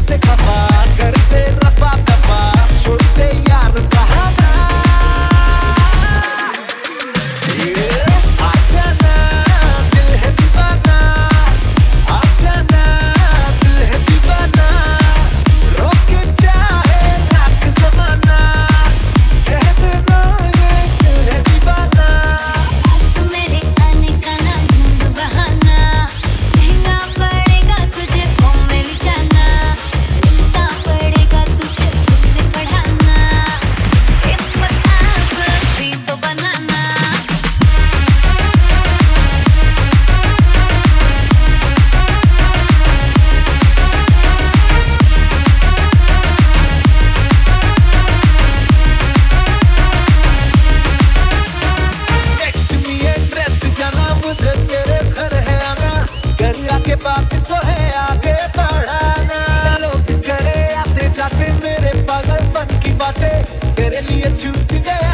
से खफा कर दे रफा दफा, छोड़ दे यार बहाना। आजा ना दिल है दीवाना, आजा ना दिल है दीवाना, रोक चाहे लाख ज़माना, कह देना ये दिल है दीवाना। मेरे आने का ना ढूंढ बहाना, महंगा पड़ेगा तुझे ओ मेरी जाना, लिखना पड़ेगा तुझे फिर से पढ़ाना, हिम्मत आप भी तो बनाना। टेक्स्ट मी एड्रेस जाना, मुझे तेरे घर है आना, घर आके बात तो है आगे बढ़ाना। लोग करे आते जाते मेरे पागलपन की बातें, तेरे लिए छूट गया